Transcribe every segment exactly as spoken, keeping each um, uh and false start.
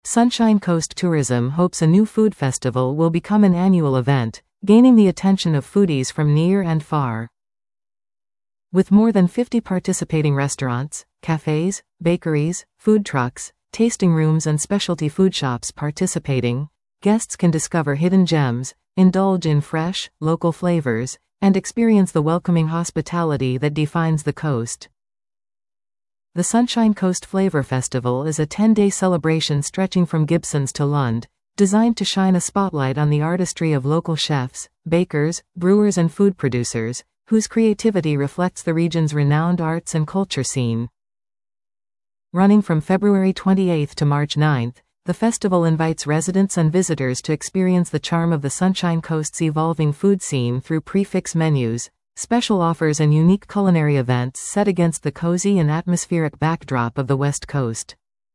Sunshine Coast Tourism hopes a new food festival will become an annual event, gaining the attention of foodies from near and far. With more than fifty participating restaurants, cafes, bakeries, food trucks, tasting rooms and specialty food shops participating, guests can discover hidden gems, indulge in fresh, local flavors, and experience the welcoming hospitality that defines the coast. The Sunshine Coast Flavor Festival is a ten-day celebration stretching from Gibsons to Lund, designed to shine a spotlight on the artistry of local chefs, bakers, brewers and food producers, whose creativity reflects the region's renowned arts and culture scene. Running from February twenty-eighth to March ninth, the festival invites residents and visitors to experience the charm of the Sunshine Coast's evolving food scene through prix-fixe menus, special offers and unique culinary events set against the cozy and atmospheric backdrop of the West Coast.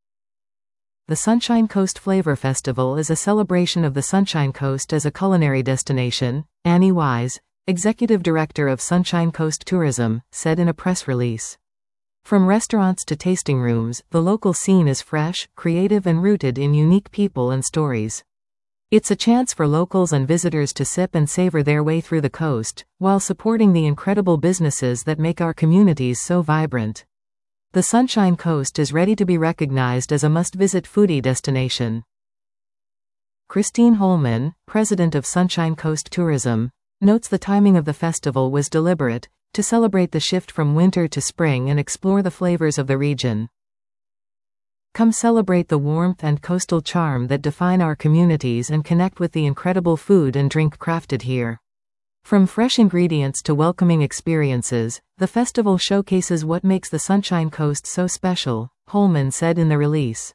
The Sunshine Coast Flavor Festival is a celebration of the Sunshine Coast as a culinary destination, Annie Wise, Executive Director of Sunshine Coast Tourism, said in a press release. From restaurants to tasting rooms, the local scene is fresh, creative and rooted in unique people and stories. It's a chance for locals and visitors to sip and savor their way through the coast, while supporting the incredible businesses that make our communities so vibrant. The Sunshine Coast is ready to be recognized as a must-visit foodie destination. Christine Holman, president of Sunshine Coast Tourism, notes the timing of the festival was deliberate, to celebrate the shift from winter to spring and explore the flavors of the region. Come celebrate the warmth and coastal charm that define our communities and connect with the incredible food and drink crafted here. From fresh ingredients to welcoming experiences, the festival showcases what makes the Sunshine Coast so special, Holman said in the release.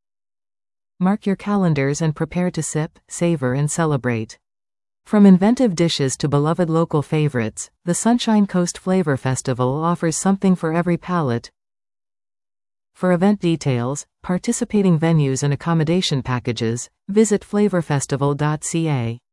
Mark your calendars and prepare to sip, savor and celebrate. From inventive dishes to beloved local favorites, the Sunshine Coast Flavor Festival offers something for every palate. For event details, participating venues and accommodation packages, visit flavor festival dot c a.